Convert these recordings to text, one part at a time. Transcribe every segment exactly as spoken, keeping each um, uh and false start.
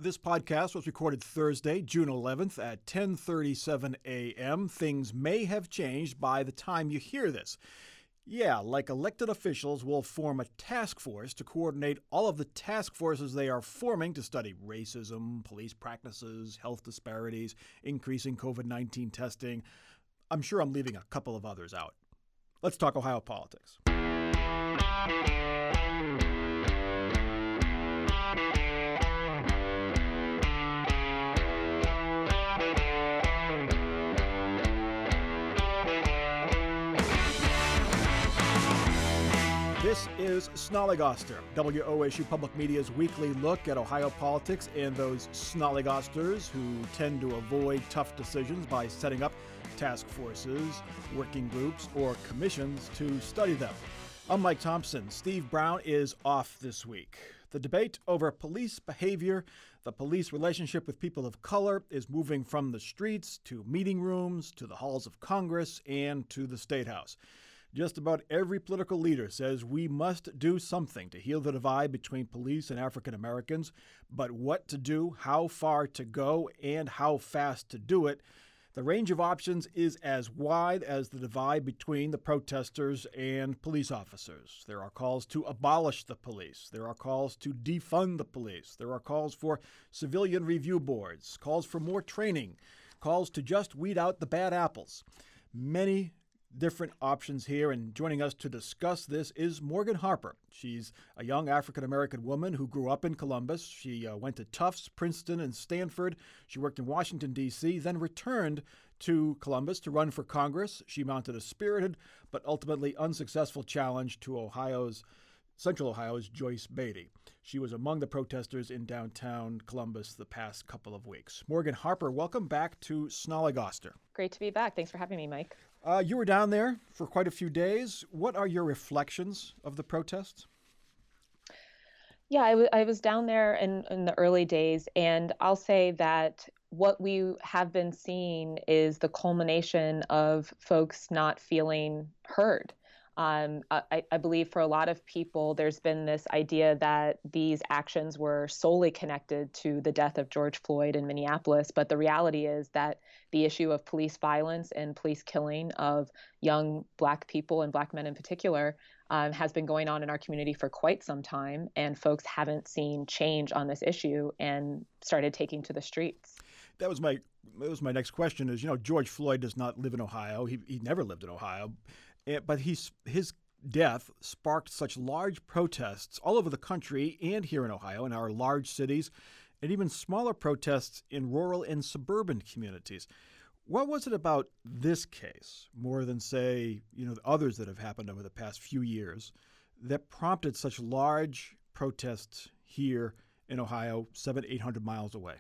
This podcast was recorded Thursday, June eleventh at ten thirty-seven a.m. Things may have changed by the time you hear this. Yeah, like elected officials will form a task force to coordinate all of the task forces they are forming to study racism, police practices, health disparities, increasing covid nineteen testing. I'm sure I'm leaving a couple of others out. Let's talk Ohio politics. This is Snollygoster, W O S U Public Media's weekly look at Ohio politics and those Snollygosters who tend to avoid tough decisions by setting up task forces, working groups, or commissions to study them. I'm Mike Thompson. Steve Brown is off this week. The debate over police behavior, the police relationship with people of color, is moving from the streets to meeting rooms, to the halls of Congress, and to the State House. Just about every political leader says we must do something to heal the divide between police and African Americans, but what to do, how far to go, and how fast to do it, the range of options is as wide as the divide between the protesters and police officers. There are calls to abolish the police. There are calls to defund the police. There are calls for civilian review boards, calls for more training, calls to just weed out the bad apples. Many different options here, and joining us to discuss this is Morgan Harper. She's a young African-American woman who grew up in Columbus. She uh, went to Tufts, Princeton, and Stanford. She worked in Washington, D C, then returned to Columbus to run for Congress. She mounted a spirited but ultimately unsuccessful challenge to Ohio's Central Ohio's Joyce Beatty. She was among the protesters in downtown Columbus the past couple of weeks. Morgan Harper, welcome back to Snollygoster. Great to be back. Thanks for having me, Mike. Uh, you were down there for quite a few days. What are your reflections of the protests? Yeah, I, w- I was down there in, in the early days, and I'll say that what we have been seeing is the culmination of folks not feeling heard. Um, I, I believe for a lot of people, there's been this idea that these actions were solely connected to the death of George Floyd in Minneapolis. But the reality is that the issue of police violence and police killing of young Black people and Black men in particular um, has been going on in our community for quite some time. And folks haven't seen change on this issue and started taking to the streets. That was my that was my next question is, you know, George Floyd does not live in Ohio. He he never lived in Ohio. But he's, his death sparked such large protests all over the country and here in Ohio, in our large cities, and even smaller protests in rural and suburban communities. What was it about this case, more than, say, you know, the others that have happened over the past few years, that prompted such large protests here in Ohio, seven, eight hundred miles away?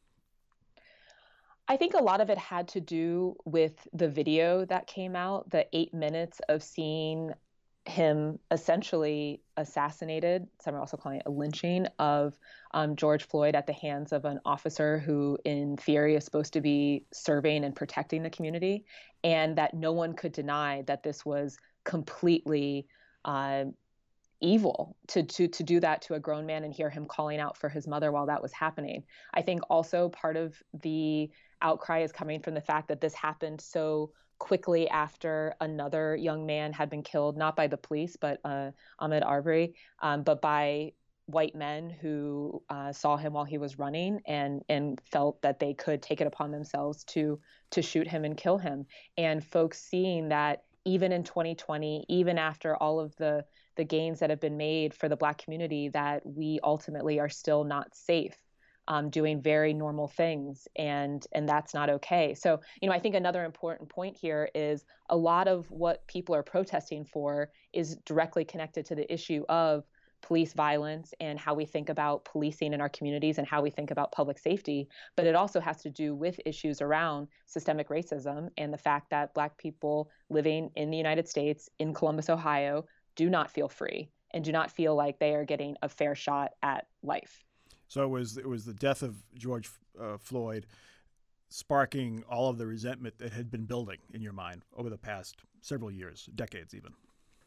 I think a lot of it had to do with the video that came out, the eight minutes of seeing him essentially assassinated, some are also calling it a lynching, of um, George Floyd at the hands of an officer who in theory is supposed to be serving and protecting the community, and that no one could deny that this was completely uh, evil to, to to do that to a grown man and hear him calling out for his mother while that was happening. I think also part of the outcry is coming from the fact that this happened so quickly after another young man had been killed, not by the police, but uh, Ahmaud Arbery, um, but by white men who uh, saw him while he was running and and felt that they could take it upon themselves to to shoot him and kill him. And folks seeing that even in twenty twenty, even after all of the the gains that have been made for the Black community, that we ultimately are still not safe, um, doing very normal things, and and that's not okay. So, you know, I think another important point here is a lot of what people are protesting for is directly connected to the issue of police violence and how we think about policing in our communities and how we think about public safety. But it also has to do with issues around systemic racism and the fact that Black people living in the United States, in Columbus, Ohio, do not feel free and do not feel like they are getting a fair shot at life. So it was, it was the death of George uh, Floyd sparking all of the resentment that had been building in your mind over the past several years, decades even.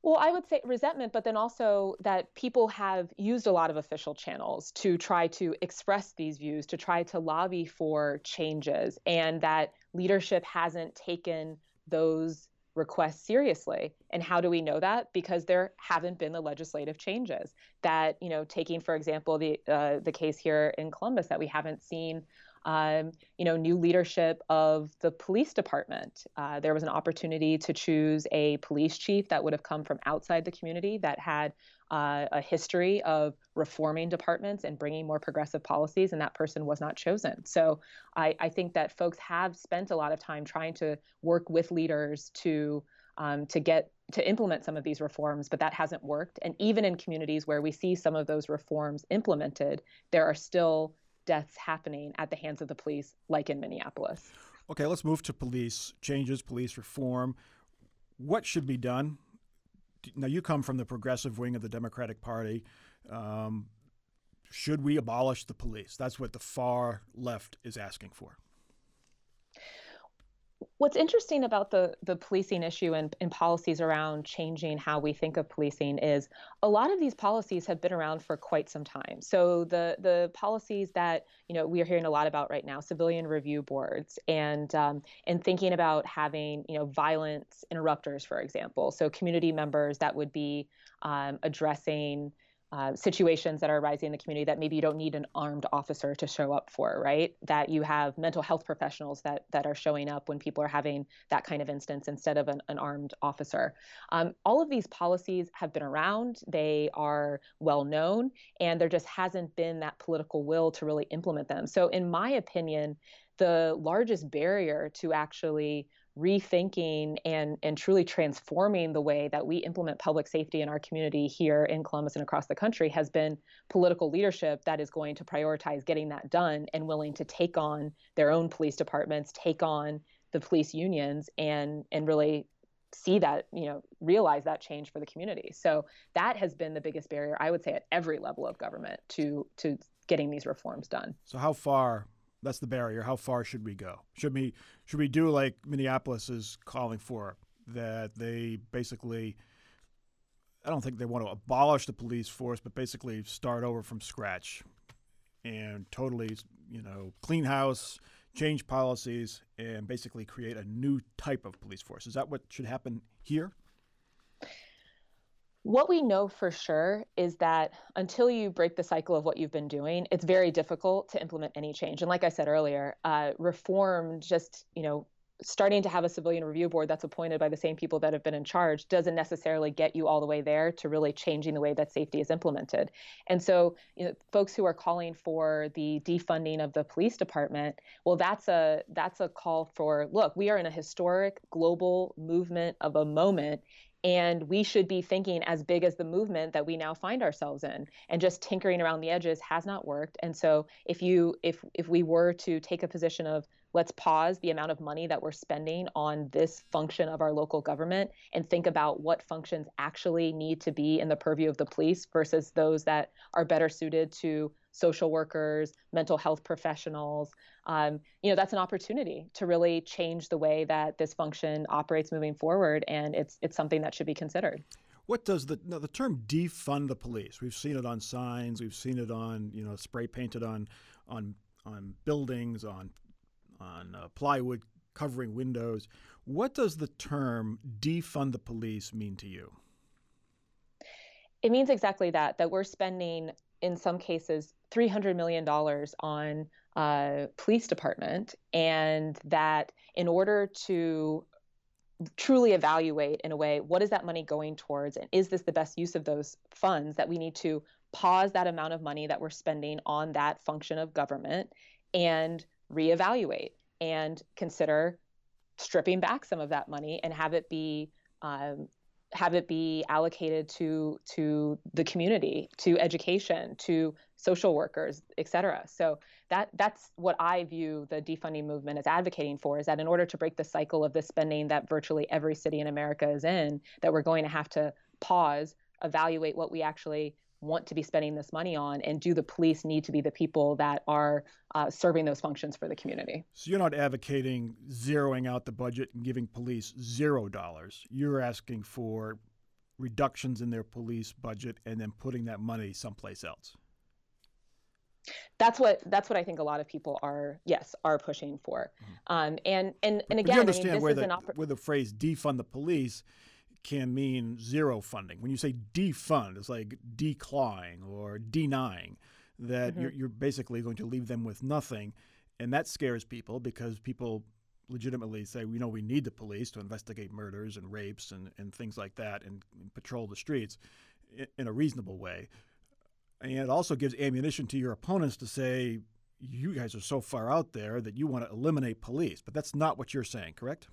Well, I would say resentment, but then also that people have used a lot of official channels to try to express these views, to try to lobby for changes, and that leadership hasn't taken those requests seriously. And how do we know that? Because there haven't been the legislative changes. That, you know, taking, for example, the uh, the case here in Columbus, that we haven't seen um, you know, new leadership of the police department. Uh, there was an opportunity to choose a police chief that would have come from outside the community, that had uh, a history of reforming departments and bringing more progressive policies, and that person was not chosen. So I, I think that folks have spent a lot of time trying to work with leaders to um, to get to implement some of these reforms, but that hasn't worked. And even in communities where we see some of those reforms implemented, there are still deaths happening at the hands of the police, like in Minneapolis. Okay, let's move to police changes, police reform. What should be done? Now, you come from the progressive wing of the Democratic Party. Um, should we abolish the police? That's what the far left is asking for. What's interesting about the, the policing issue and, and policies around changing how we think of policing is a lot of these policies have been around for quite some time. So the the policies that, you know, we are hearing a lot about right now, civilian review boards, and um, and thinking about having, you know, violence interrupters, for example. So community members that would be um, addressing Uh, situations that are arising in the community that maybe you don't need an armed officer to show up for, right? That you have mental health professionals that that are showing up when people are having that kind of instance instead of an, an armed officer. Um, all of these policies have been around. They are well known, and there just hasn't been that political will to really implement them. So in my opinion, the largest barrier to actually rethinking and and truly transforming the way that we implement public safety in our community here in Columbus and across the country has been political leadership that is going to prioritize getting that done and willing to take on their own police departments, take on the police unions, and and really see that, you know, realize that change for the community. So that has been the biggest barrier, I would say, at every level of government to to getting these reforms done. So how far? That's the barrier. How far should we go? Should we should we do like Minneapolis is calling for, that they basically, I don't think they want to abolish the police force, but basically start over from scratch and totally, you know, clean house, change policies, and basically create a new type of police force? Is that what should happen here? What we know for sure is that until you break the cycle of what you've been doing, it's very difficult to implement any change. And like I said earlier, uh, reform, just, you know, starting to have a civilian review board that's appointed by the same people that have been in charge doesn't necessarily get you all the way there to really changing the way that safety is implemented. And so, you know, folks who are calling for the defunding of the police department, well, that's a that's a call for, look, we are in a historic global movement of a moment, and we should be thinking as big as the movement that we now find ourselves in. And just tinkering around the edges has not worked. And so if you if if we were to take a position of, let's pause the amount of money that we're spending on this function of our local government and think about what functions actually need to be in the purview of the police versus those that are better suited to social workers, mental health professionals, um, you know, that's an opportunity to really change the way that this function operates moving forward, and it's it's something that should be considered. What does the no, the term defund the police? We've seen it on signs, we've seen it on, you know, spray painted on on on buildings, on on uh, plywood covering windows. What does the term defund the police mean to you? It means exactly that, that we're spending, in some cases, three hundred million dollars on uh, police department, and that in order to truly evaluate in a way, what is that money going towards, and is this the best use of those funds, that we need to pause that amount of money that we're spending on that function of government and reevaluate and consider stripping back some of that money and have it be um, have it be allocated to to the community, to education, to social workers, et cetera. So that that's what I view the defunding movement as advocating for, is that in order to break the cycle of this spending that virtually every city in America is in, that we're going to have to pause, evaluate what we actually want to be spending this money on, and do the police need to be the people that are uh, serving those functions for the community. So you're not advocating zeroing out the budget and giving police zero dollars. You're asking for reductions in their police budget and then putting that money someplace else. That's what that's what I think a lot of people are yes are pushing for, mm-hmm. um, and and and again, but you understand I mean, this where is the an oppor- where the phrase defund the police can mean zero funding. When you say defund, it's like declawing or denying that mm-hmm. you're, you're basically going to leave them with nothing, and that scares people because people legitimately say, we know we need the police to investigate murders and rapes and, and things like that and, and patrol the streets in, in a reasonable way. And it also gives ammunition to your opponents to say, you guys are so far out there that you want to eliminate police. But that's not what you're saying, correct?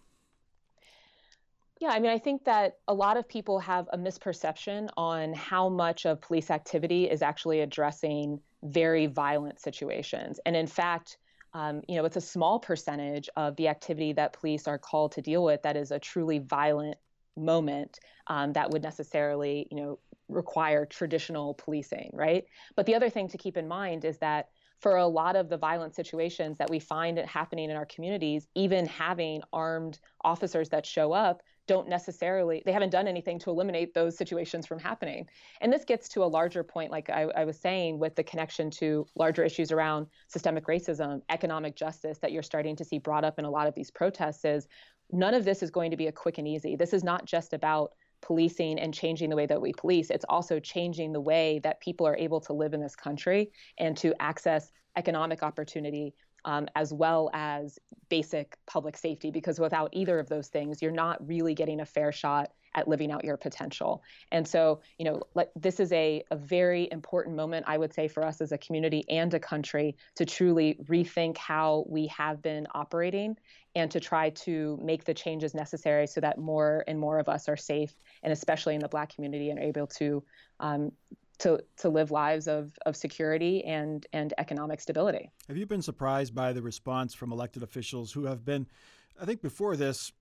Yeah, I mean, I think that a lot of people have a misperception on how much of police activity is actually addressing very violent situations. And in fact, um, you know, it's a small percentage of the activity that police are called to deal with that is a truly violent moment um, that would necessarily, you know, require traditional policing, right? But the other thing to keep in mind is that for a lot of the violent situations that we find happening in our communities, even having armed officers that show up don't necessarily, they haven't done anything to eliminate those situations from happening. And this gets to a larger point, like I, I was saying, with the connection to larger issues around systemic racism, economic justice that you're starting to see brought up in a lot of these protests is none of this is going to be a quick and easy. This is not just about policing and changing the way that we police. It's also changing the way that people are able to live in this country and to access economic opportunity um, as well as basic public safety, because without either of those things, you're not really getting a fair shot at living out your potential. And so, you know, like, this is a, a very important moment, I would say, for us as a community and a country to truly rethink how we have been operating and to try to make the changes necessary so that more and more of us are safe, and especially in the Black community, and are able to um, to to live lives of of security and and economic stability. Have you been surprised by the response from elected officials who have been, I think before this,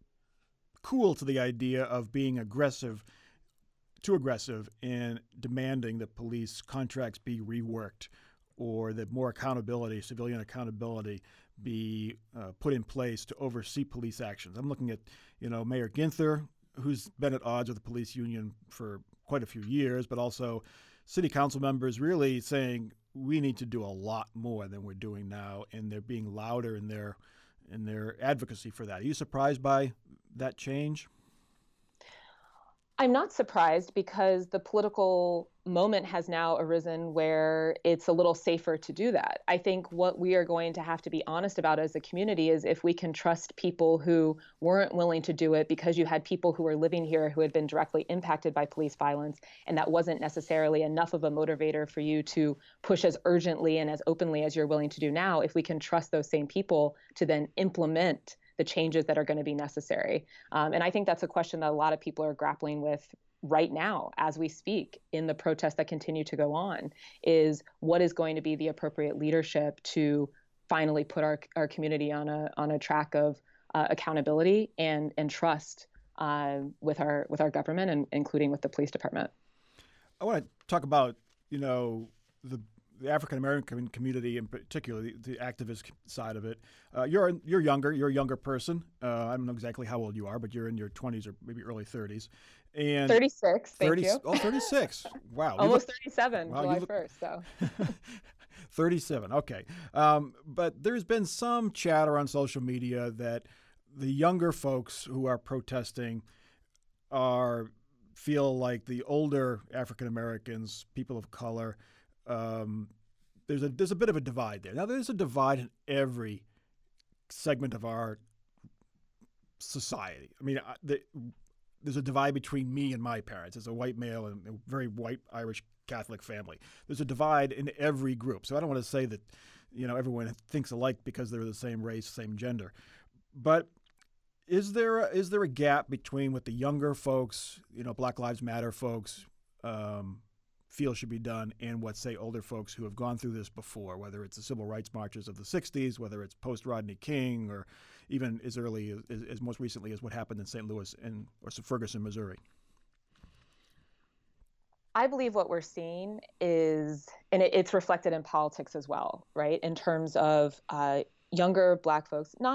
cool to the idea of being aggressive, too aggressive in demanding that police contracts be reworked or that more accountability, civilian accountability, be uh, put in place to oversee police actions? I'm looking at, you know, Mayor Ginther, who's been at odds with the police union for quite a few years, but also city council members really saying we need to do a lot more than we're doing now, and they're being louder in their in their advocacy for that. Are you surprised by that change? I'm not surprised, because the political moment has now arisen where it's a little safer to do that. I think what we are going to have to be honest about as a community is if we can trust people who weren't willing to do it because you had people who were living here who had been directly impacted by police violence, and that wasn't necessarily enough of a motivator for you to push as urgently and as openly as you're willing to do now, if we can trust those same people to then implement the changes that are going to be necessary. Um, and I think that's a question that a lot of people are grappling with right now as we speak in the protests that continue to go on, is what is going to be the appropriate leadership to finally put our, our community on a on a track of uh, accountability and and trust uh, with our with our government, and including with the police department. I want to talk about, you know, the the African American community, in particular, the, the activist side of it. Uh, you're you're younger. You're a younger person. Uh, I don't know exactly how old you are, but you're in your twenties or maybe early thirties. And thirty-six. Thank thirty, you. Oh, thirty-six. Wow. Almost look, thirty-seven. Wow, July look, first. So. thirty-seven. Okay. Um, but there's been some chatter on social media that the younger folks who are protesting are feel like the older African Americans, people of color. Um, there's a there's a bit of a divide there. Now, there's a divide in every segment of our society. I mean, I, the, there's a divide between me and my parents as a white male and a very white Irish Catholic family. There's a divide in every group. So I don't want to say that, you know, everyone thinks alike because they're the same race, same gender. But is there a, is there a gap between what the younger folks, you know, Black Lives Matter folks, um, feel should be done, and what, say, older folks who have gone through this before, whether it's the civil rights marches of the sixties, whether it's post-Rodney King, or even as early as, as most recently as what happened in Saint Louis and or Ferguson, Missouri? I believe what we're seeing is, and it, it's reflected in politics as well, right? In terms of uh, younger Black folks, not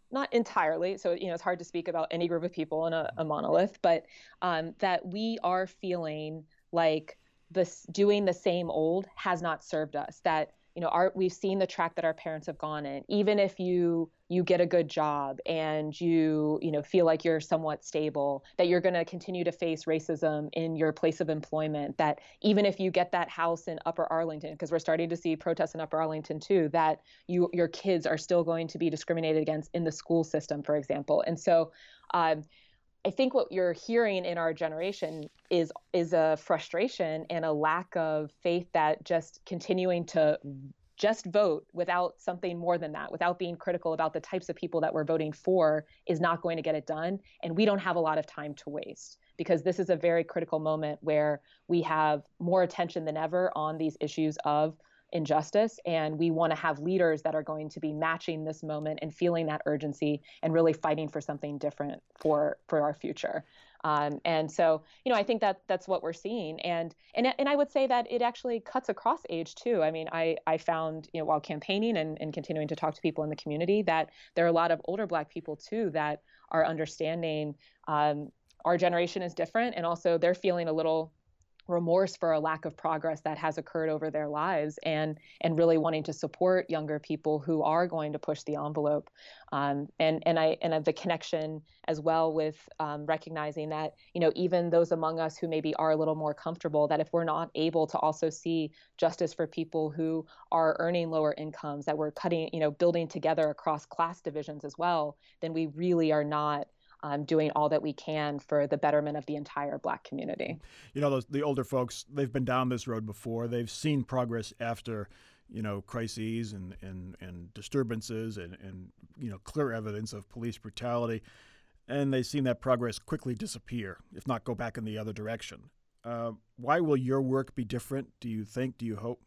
not entirely, so you know it's hard to speak about any group of people in a, a monolith, but um, that we are feeling like this doing the same old has not served us. That you know our we've seen the track that our parents have gone in. Even if you you get a good job and you you know feel like you're somewhat stable, that you're going to continue to face racism in your place of employment. That even if you get that house in Upper Arlington, because we're starting to see protests in Upper Arlington too, that you your kids are still going to be discriminated against in the school system, for example. And so um, I think what you're hearing in our generation is is a frustration and a lack of faith that just continuing to just vote without something more than that, without being critical about the types of people that we're voting for, is not going to get it done. And we don't have a lot of time to waste, because this is a very critical moment where we have more attention than ever on these issues of injustice. And we want to have leaders that are going to be matching this moment and feeling that urgency and really fighting for something different for, for our future. Um, and so, you know, I think that that's what we're seeing. And, and, and I would say that it actually cuts across age too. I mean, I, I found, you know, while campaigning and, and continuing to talk to people in the community, that there are a lot of older Black people too that are understanding um, our generation is different. And also they're feeling a little remorse for a lack of progress that has occurred over their lives, and and really wanting to support younger people who are going to push the envelope. Um, and and I and the connection as well with um, recognizing that, you know, even those among us who maybe are a little more comfortable, that if we're not able to also see justice for people who are earning lower incomes, that we're cutting, you know, building together across class divisions as well, then we really are not Um, doing all that we can for the betterment of the entire Black community. You know, those, the older folks, they've been down this road before. They've seen progress after, you know, crises and, and, and disturbances and, and, you know, clear evidence of police brutality. And they've seen that progress quickly disappear, if not go back in the other direction. Uh, why will your work be different, do you think? Do you hope?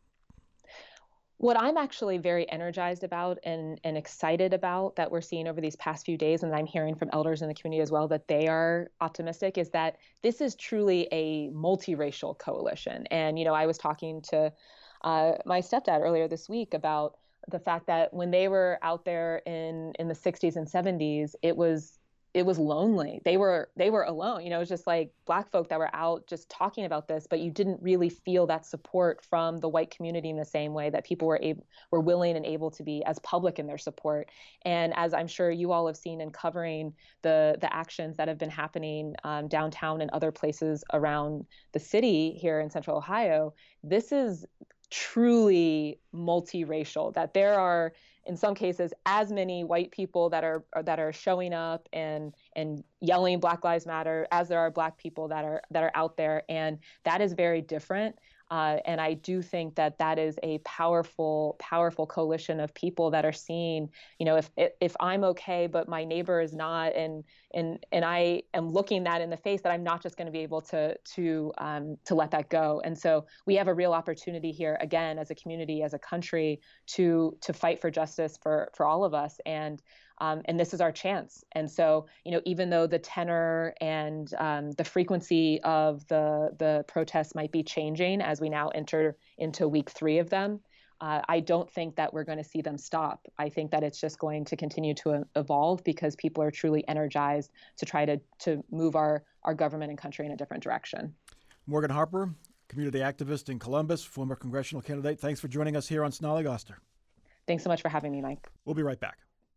What I'm actually very energized about and, and excited about that we're seeing over these past few days, and I'm hearing from elders in the community as well, that they are optimistic, is that this is truly a multiracial coalition. And, you know, I was talking to uh, my stepdad earlier this week about the fact that when they were out there in, in the sixties and seventies, it was it was lonely. They were they were alone. You know, it was just like Black folk that were out just talking about this, but you didn't really feel that support from the white community in the same way that people were able, were willing and able to be as public in their support. And as I'm sure you all have seen in covering the the actions that have been happening um, downtown and other places around the city here in Central Ohio, this is truly multiracial, that there are in some cases as many white people that are that are showing up and and yelling Black Lives Matter as there are Black people that are that are out there, and that is very different. Uh, and I do think that that is a powerful, powerful coalition of people that are seeing, you know, if if I'm okay, but my neighbor is not, and and and I am looking that in the face, that I'm not just going to be able to to um, to let that go. And so we have a real opportunity here, again, as a community, as a country, to to fight for justice for for all of us. And Um, and this is our chance. And so, you know, even though the tenor and um, the frequency of the the protests might be changing as we now enter into week three of them, uh, I don't think that we're going to see them stop. I think that it's just going to continue to evolve, because people are truly energized to try to to move our our government and country in a different direction. Morgan Harper, community activist in Columbus, former congressional candidate. Thanks for joining us here on Snollygoster. Thanks so much for having me, Mike. We'll be right back.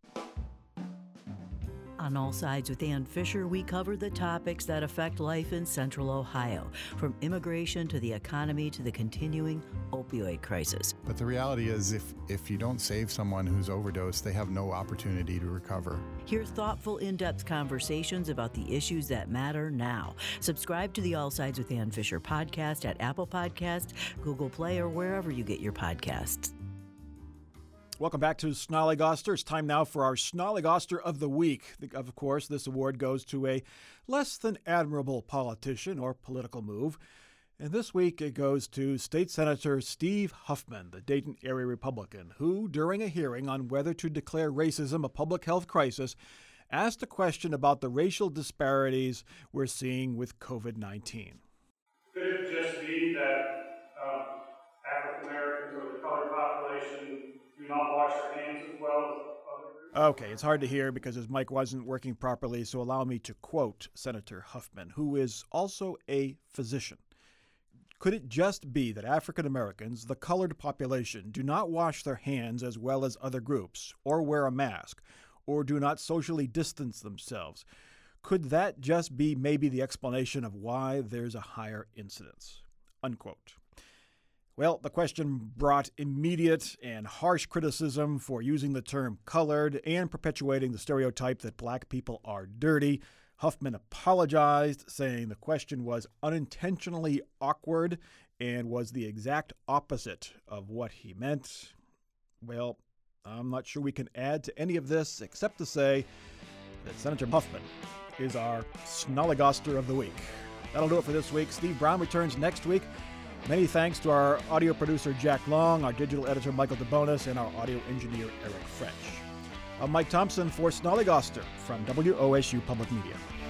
On All Sides with Ann Fisher, we cover the topics that affect life in Central Ohio, from immigration to the economy to the continuing opioid crisis. But the reality is, if, if you don't save someone who's overdosed, they have no opportunity to recover. Hear thoughtful, in-depth conversations about the issues that matter now. Subscribe to the All Sides with Ann Fisher podcast at Apple Podcasts, Google Play, or wherever you get your podcasts. Welcome back to Snollygoster. It's time now for our Snollygoster of the Week. Of course, this award goes to a less than admirable politician or political move. And this week it goes to State Senator Steve Huffman, the Dayton area Republican, who, during a hearing on whether to declare racism a public health crisis, asked a question about the racial disparities we're seeing with covid nineteen. Could it just be that um, African Americans or the colored population do not wash their hands as well as other Okay, it's hard to hear because his mic wasn't working properly, so allow me to quote Senator Huffman, who is also a physician. Could it just be that African Americans, the colored population, do not wash their hands as well as other groups, or wear a mask, or do not socially distance themselves? Could that just be maybe the explanation of why there's a higher incidence? Unquote. Well, the question brought immediate and harsh criticism for using the term colored and perpetuating the stereotype that black people are dirty. Huffman apologized, saying the question was unintentionally awkward and was the exact opposite of what he meant. Well, I'm not sure we can add to any of this except to say that Senator Huffman is our Snollygoster of the Week. That'll do it for this week. Steve Brown returns next week. Many thanks to our audio producer, Jack Long, our digital editor, Michael DeBonis, and our audio engineer, Eric French. I'm Mike Thompson for Snollygoster from W O S U Public Media.